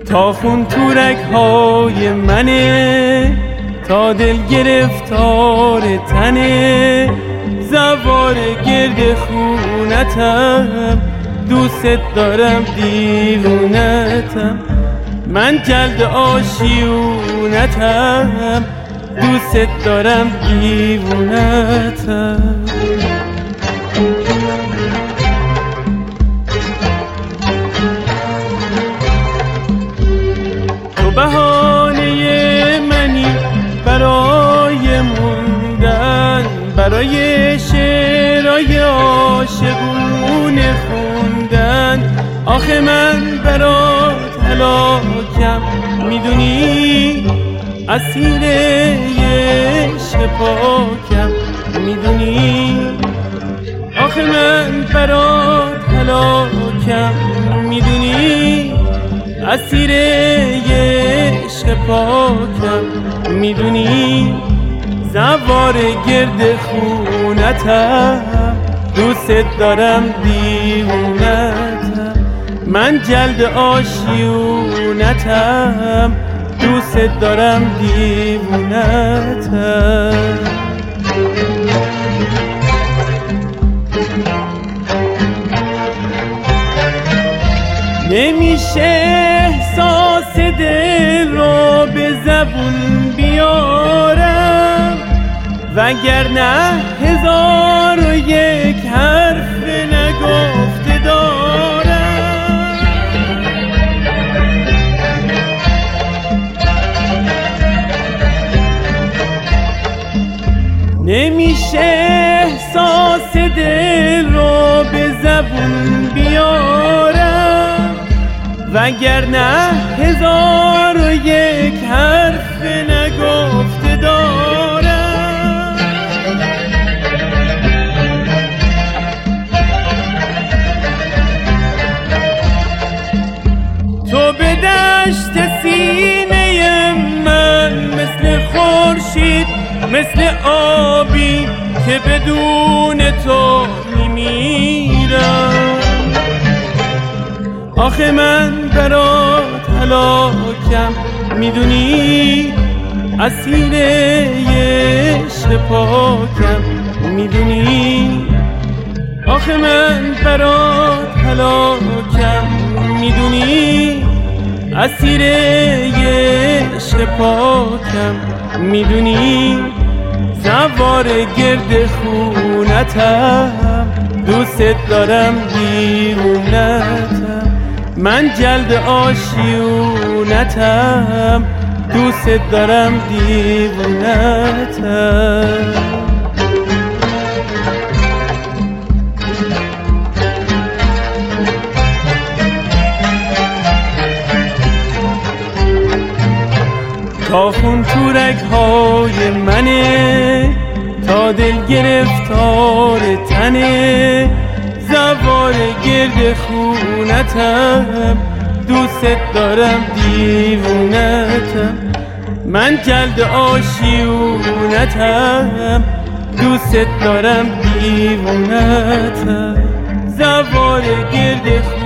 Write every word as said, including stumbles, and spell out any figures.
تا خون تو رگ‌های منه، تا دل گرفتار تنه، زوار گرد خونتم، دوست دارم دیوونتم، من جلد آشیونتم، دوست دارم دیوونتم. تو بهانه منی برای موندن، برای شعرهای عاشقونه خوندن. آخه من برات هلاکم، میدونی اسیر عشق پاکم، میدونی. آخه من برات هلاکم، میدونی اسیر عشق پاکم، میدونی. زوار گرد خونتم، دوست دارم دیوونتم، من جلد آشیونتم، دوست دارم دیوونتم. نمیشه احساس دل رو به زبون بیارم، وگرنه هزار و یک حرف نگفته دارم. نمیشه احساس دل رو به زبون بیارم، وگرنه هزار و یک حرف نگفته دارم. تو به دشت سینه من مثل خورشید، مثل آبی که بدون تو میمیرم. آخه من برات هلاکم، میدونی اسیر عشق پاکم، میدونی. آخه من برات هلاکم، میدونی اسیر عشق پاکم، میدونی. زوار گرد خونتم، دوست دارم دیوونتم، من جلد آشیونتم، دوست دارم دیوونتم. تا خون تو رگ‌های منه، تا دل گرفتار تنه، زوار گرد خونتم، دوست دارم دیوونتم، من جلد آشیونتم، دوست دارم دیوونتم. زوار گرد